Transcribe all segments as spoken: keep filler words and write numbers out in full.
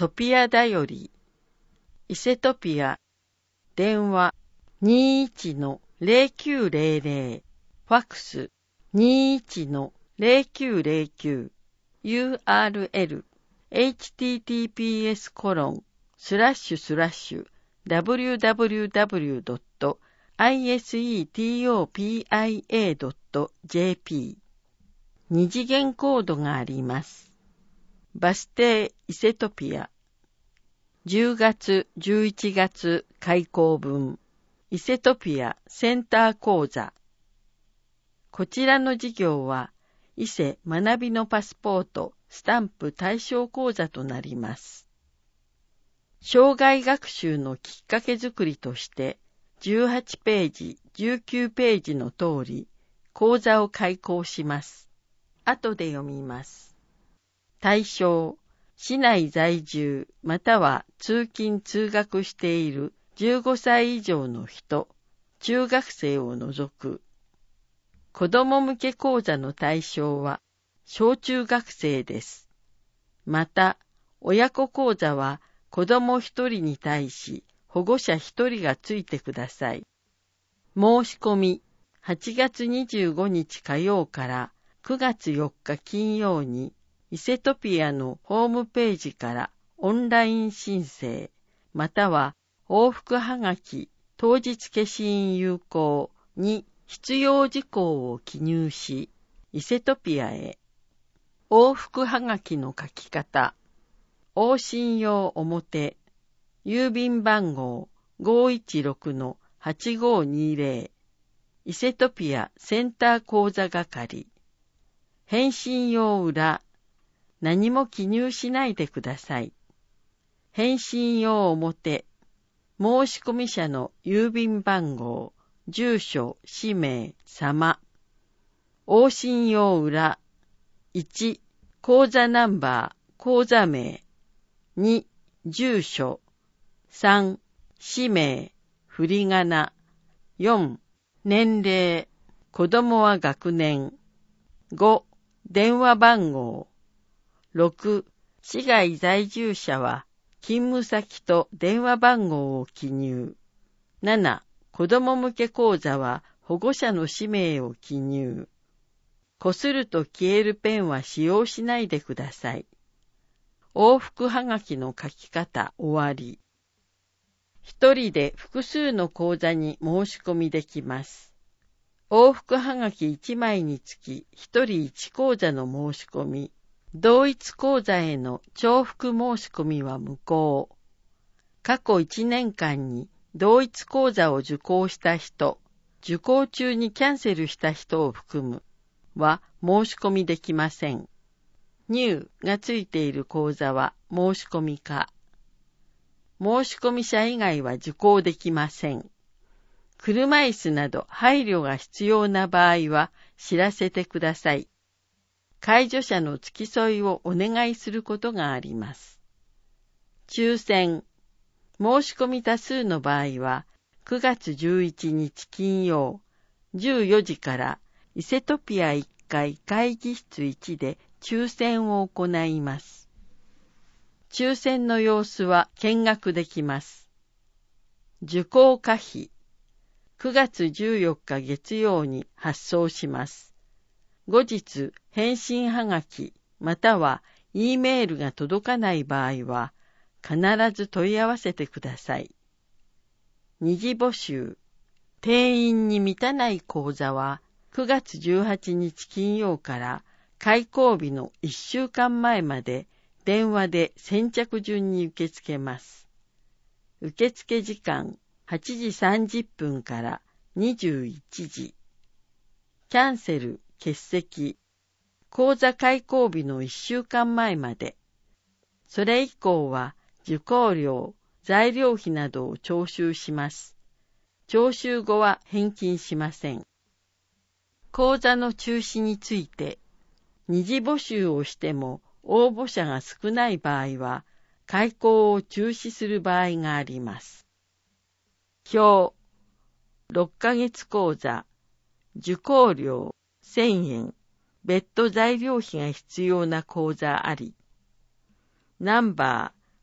トピアだより、伊勢トピア、電話 にじゅういちのゼロきゅうゼロゼロ、ファックス にじゅういちのゼロきゅうゼロきゅう、ユーアールエル エイチティーティーピーエス コロンスラッシュスラッシュ ダブリューダブリューダブリュードットアイエスイートーピアドットジェーピー。 二次元コードがあります。バス停伊勢トピア、じゅうがつじゅういちがつ開講分、伊勢トピアセンター講座。こちらの授業は伊勢学びのパスポートスタンプ対象講座となります。生涯学習のきっかけづくりとしてじゅうはちページ、じゅうきゅうページの通り講座を開講します。後で読みます。対象、市内在住または通勤通学しているじゅうごさい以上の人、中学生を除く。子ども向け講座の対象は小中学生です。また、親子講座は子どもひとりに対し保護者ひとりがついてください。申し込み、はちがつにじゅうごにち火曜からくがつよっか金曜に伊勢トピアのホームページからオンライン申請、または往復はがき当日消印有効に必要事項を記入し、伊勢トピアへ。往復はがきの書き方。往診用表、郵便番号 ごいちろくのはちごにゼロ、伊勢トピアセンター講座係。返信用裏、何も記入しないでください。返信用表、申込者の郵便番号、住所、氏名、様。往診用裏、いち、口座ナンバー、口座名。に、住所。さん、氏名、振り仮名。よん、年齢、子供は学年。ご、電話番号。ろく、市外在住者は勤務先と電話番号を記入。なな、子供向け講座は保護者の氏名を記入。こすると消えるペンは使用しないでください。往復はがきの書き方終わり。一人で複数の講座に申し込みできます。往復はがきいちまいにつき一人いち講座の申し込み。同一講座への重複申し込みは無効。過去いちねんかんに同一講座を受講した人、受講中にキャンセルした人を含むは申し込みできません。入がついている講座は申し込み可。申し込み者以外は受講できません。車椅子など配慮が必要な場合は知らせてください。介助者の付き添いをお願いすることがあります。抽選。申し込み多数の場合は、くがつじゅういちにち金曜、じゅうよじから伊勢トピアいっかい会議室いちで抽選を行います。抽選の様子は見学できます。受講可否。くがつじゅうよっか月曜に発送します。後日、返信はがきまたは E メールが届かない場合は必ず問い合わせてください。二次募集。定員に満たない講座はくがつじゅうはちにち金曜から開講日のいっしゅうかんまえまで電話で先着順に受け付けます。受付時間はちじさんじゅっぷんからにじゅういちじ。キャンセル、欠席。講座開講日のいっしゅうかんまえまで。それ以降は受講料、材料費などを徴収します。徴収後は返金しません。講座の中止について、二次募集をしても応募者が少ない場合は、開講を中止する場合があります。表、ろっかげつ講座、受講料せんえん、別途材料費が必要な講座あり。ナンバー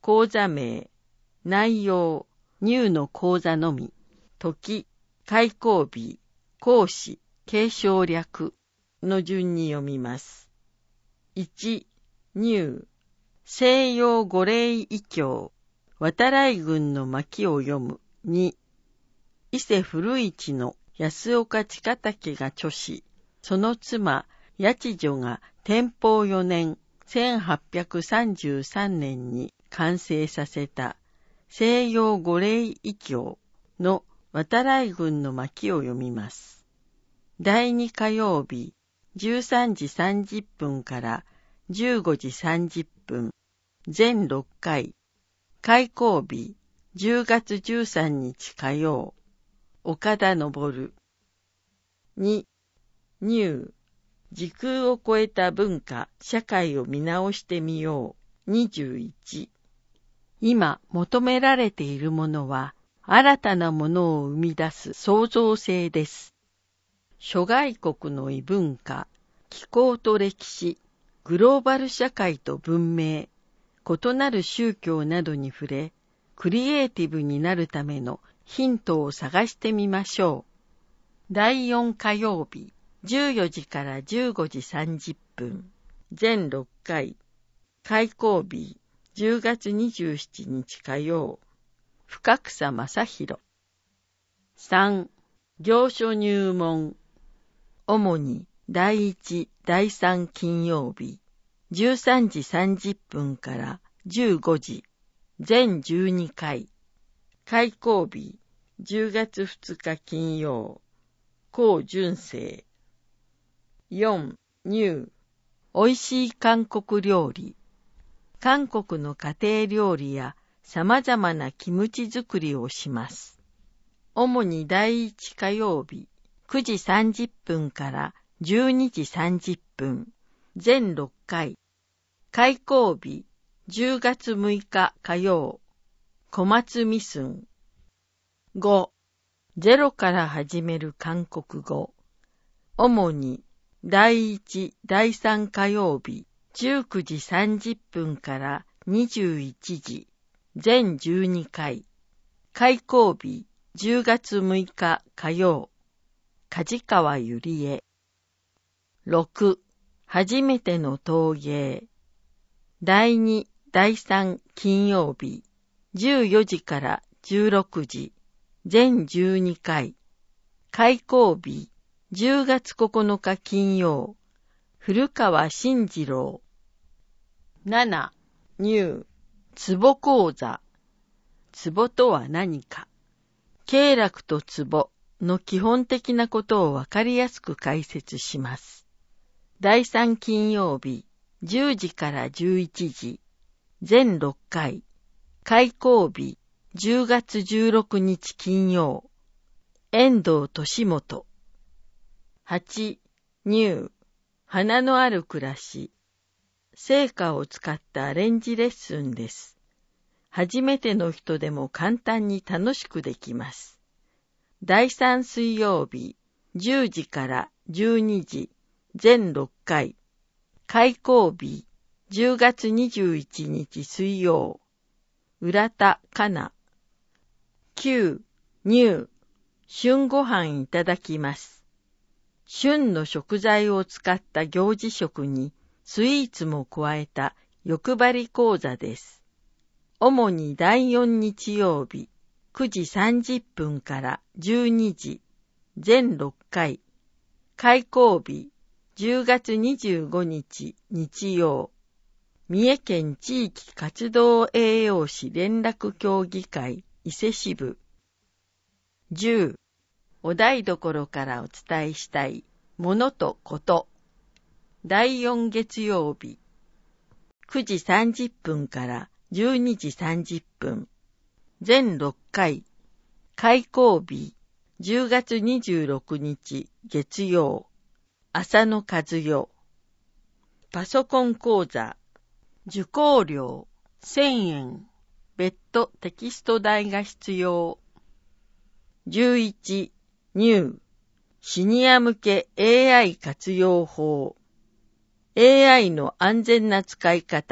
講座名、内容、入の講座のみ、時、開講日、講師、継承略の順に読みます。いち、入、西洋五霊異教、渡来郡の巻を読む。に、伊勢古市の安岡近武が著し、その妻、八千女が天保よねん、せんはっぴゃくさんじゅうさんねんに完成させた西洋五霊異教の渡来郡の巻を読みます。だいに火曜日、じゅうさんじさんじゅっぷんからじゅうごじさんじゅっぷん、全ろっかい、開講日、じゅうがつじゅうさんにち火曜、岡田昇。に、入、時空を超えた文化、社会を見直してみよう。にじゅういち。今求められているものは、新たなものを生み出す創造性です。諸外国の異文化、気候と歴史、グローバル社会と文明、異なる宗教などに触れ、クリエイティブになるためのヒントを探してみましょう。だいよん火曜日、じゅうよじからじゅうごじさんじゅっぷん、全ろっかい、開講日、じゅうがつにじゅうしちにち火曜、深草正弘。さん、行書入門。主にだいいち、だいさん金曜日、じゅうさんじさんじゅっぷんからじゅうごじ、全じゅうにかい。開講日、じゅうがつふつか金曜、高純正。よん、入、おいしい韓国料理。韓国の家庭料理や様々なキムチ作りをします。主にだいいち火曜日、くじさんじゅっぷんからじゅうにじさんじゅっぷん、全ろっかい。開講日、じゅうがつむいか火曜、小松美寸。ご、ゼロから始める韓国語。主にだいいち、だいさん火曜日、じゅうくじさんじゅっぷんからにじゅういちじ、全じゅうにかい。開講日、じゅうがつむいか火曜、梶川ゆりえ。ろく、初めての陶芸。だいに、だいさん金曜日、じゅうよじからじゅうろくじ、全じゅうにかい。開講日、じゅうがつここのか金曜、古川慎次郎。なな、入、壺講座。壺とは何か。経絡と壺の基本的なことをわかりやすく解説します。だいさん金曜日、じゅうじからじゅういちじ、全ろっかい。開講日、じゅうがつじゅうろくにち金曜、遠藤利元。はち、入、花のある暮らし。聖火を使ったアレンジレッスンです。初めての人でも簡単に楽しくできます。だいさん水曜日、じゅうじからじゅうにじ、全ろっかい。開講日、じゅうがつにじゅういちにち水曜、浦田かな。きゅう、入、旬ご飯いただきます。旬の食材を使った行事食にスイーツも加えた欲張り講座です。主にだいよん日曜日、くじさんじゅっぷんからじゅうにじ、全ろっかい。開講日、じゅうがつにじゅうごにち日曜、三重県地域活動栄養士連絡協議会伊勢支部。じゅう、お台所からお伝えしたいものとこと。だいよん月曜日、くじさんじゅっぷんからじゅうにじさんじゅっぷん、全ろっかい。開講日、じゅうがつにじゅうろくにち月曜、浅野和代。パソコン講座、受講料せんえん、別途テキスト代が必要。じゅういち、入、シニア向け エーアイ 活用法。エーアイ の安全な使い方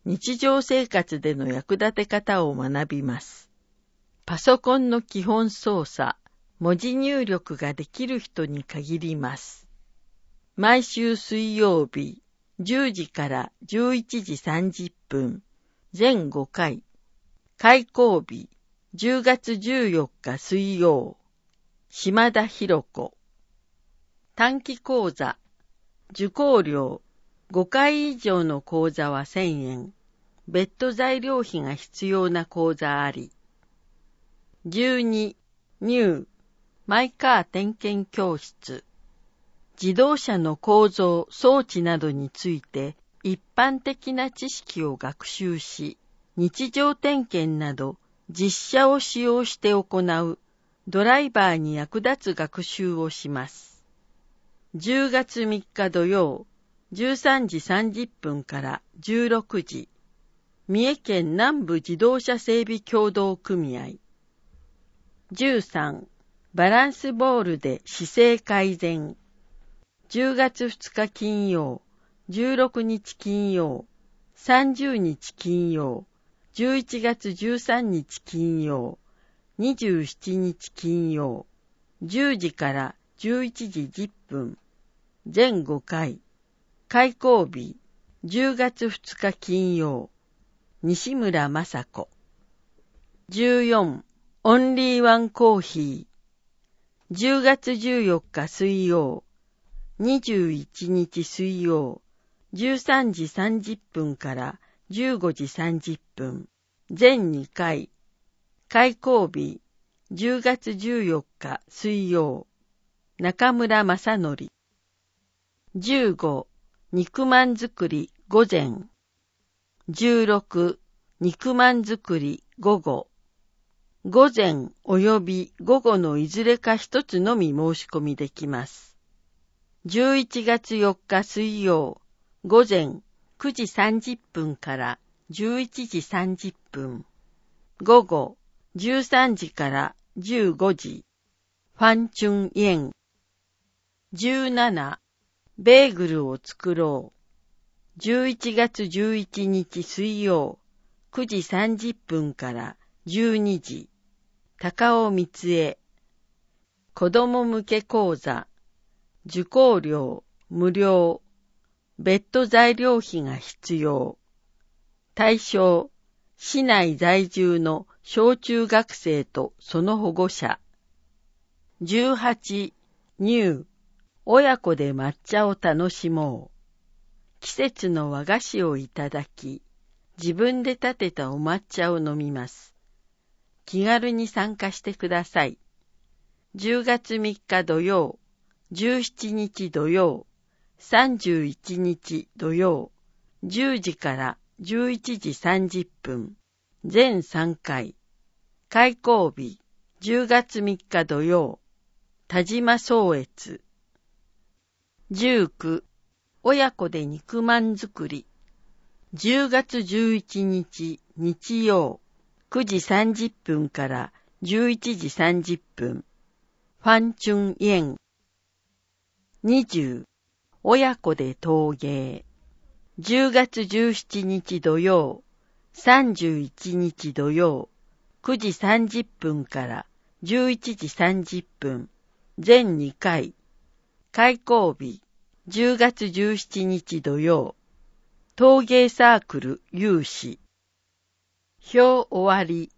日常生活での役立て方を学びます。パソコンの基本操作、文字入力ができる人に限ります。毎週水曜日、じゅうじからじゅういちじさんじゅっぷん、全ごかい。開講日、じゅうがつじゅうよっか水曜。島田博子。短期講座。受講料。ごかい以上の講座はせんえん。別途材料費が必要な講座あり。じゅうに、ニュー。マイカー点検教室。自動車の構造、装置などについて一般的な知識を学習し、日常点検など実車を使用して行うドライバーに役立つ学習をします。じゅうがつみっか土曜、じゅうさんじさんじゅっぷんからじゅうろくじ、三重県南部自動車整備協同組合。じゅうさん、バランスボールで姿勢改善。じゅうがつふつか金曜、じゅうろくにち金曜、さんじゅうにち金曜、じゅういちがつじゅうさんにち金曜、にじゅうしちにち金曜、じゅうじからじゅういちじじゅっぷん、全ごかい。開講日、じゅうがつふつか金曜、西村雅子。じゅうよん、オンリーワンコーヒー。じゅうがつじゅうよっか水曜、にじゅういちにち水曜、じゅうさんじさんじゅっぷんからじゅうごじさんじゅっぷん、全にかい。開講日、じゅうがつじゅうよっか水曜、中村正則。じゅうご、肉まん作り午前。じゅうろく、肉まん作り午後。午前及び午後のいずれか一つのみ申し込みできます。じゅういちがつよっか水曜、午前くじさんじゅっぷんからじゅういちじさんじゅっぷん。午後じゅうさんじからじゅうごじ。ファンチュンイエン。じゅうなな、ベーグルを作ろう。じゅういちがつじゅういちにち水曜、くじさんじゅっぷんからじゅうにじ。高尾光恵。子供向け講座。受講料無料。別途材料費が必要。対象、市内在住の小中学生とその保護者。じゅうはち、乳。親子で抹茶を楽しもう。季節の和菓子をいただき、自分で立てたお抹茶を飲みます。気軽に参加してください。じゅうがつみっか土曜、じゅうしちにち土曜、さんじゅういちにち土曜、じゅうじからじゅういちじさんじゅっぷん、全さんかい。開講日、じゅうがつみっか土曜、田島宗悦。じゅうく、親子で肉まん作り。じゅうがつじゅういちにち日曜、くじさんじゅっぷんからじゅういちじさんじゅっぷん。ファンチュンイエン。にじゅう、親子で陶芸。じゅうがつじゅうしちにち土曜、さんじゅういちにち土曜、くじさんじゅっぷんからじゅういちじさんじゅっぷん。全にかい。開講日、じゅうがつじゅうしちにち土曜。陶芸サークル有志。表終わり。